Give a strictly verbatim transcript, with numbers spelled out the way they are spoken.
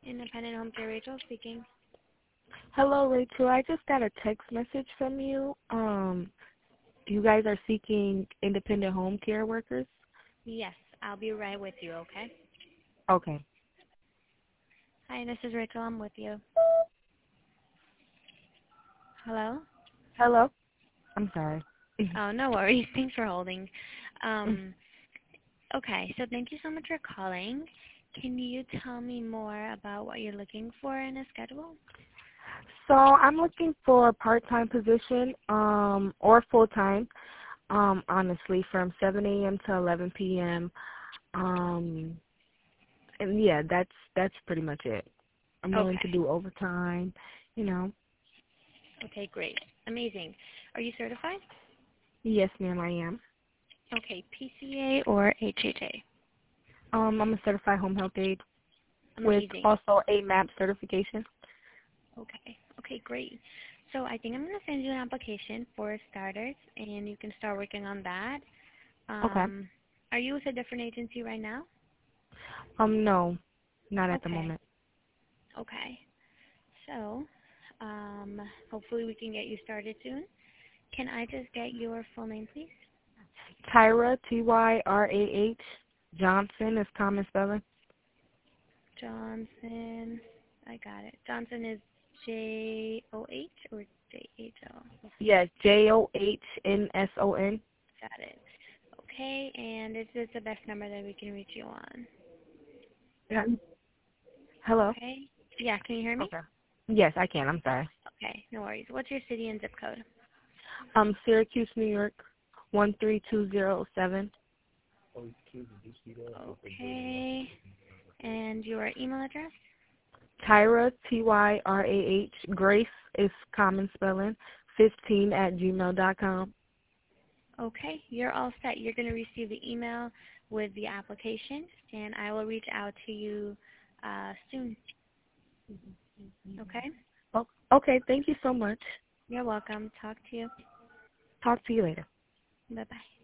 Independent Home Care, Rachel speaking. Hello, Rachel. I just got a text message from you. Um, you guys are seeking independent home care workers? Yes, I'll be right with you, okay? Okay. Hi, this is Rachel. I'm with you. Hello? Hello? I'm sorry. Oh, no worries. Thanks for holding. Um, okay, so thank you so much for calling. Can you tell me more about what you're looking for in a schedule? So I'm looking for a part-time position um, or full-time, um, honestly, from seven a m to eleven p m Um, and yeah, that's that's pretty much it. I'm willing to Okay. do overtime, you know. Okay, great. Amazing. Are you certified? Yes, ma'am, I am. Okay, P C A or H H A? Um, I'm a certified home health aide with Amazing. also a MAP certification. Okay. Okay, great. So I think I'm going to send you an application for starters, and you can start working on that. Okay. Um, are you with a different agency right now? Um, no, not at the Okay. moment. Okay. So, um, hopefully we can get you started soon. Can I just get your full name, please? Tyra, T Y R A H, Johnson is common spelling. Johnson. I got it. Johnson is J O H or J H O? Yes, J O H N S O N. Got it. Okay, and is this the best number that we can reach you on? Yeah. Hello? Okay. Yeah, can you hear me? Okay. Yes, I can. I'm sorry. Okay, no worries. What's your city and zip code? Um, Syracuse, New York, one three two zero seven. Okay. And your email address? Tyra, T Y R A H, Grace is common spelling, fifteen at gmail dot com. Okay, you're all set. You're going to receive the email with the application, and I will reach out to you uh, soon. Okay? Oh, okay, thank you so much. You're welcome. Talk to you. Talk to you later. Bye-bye.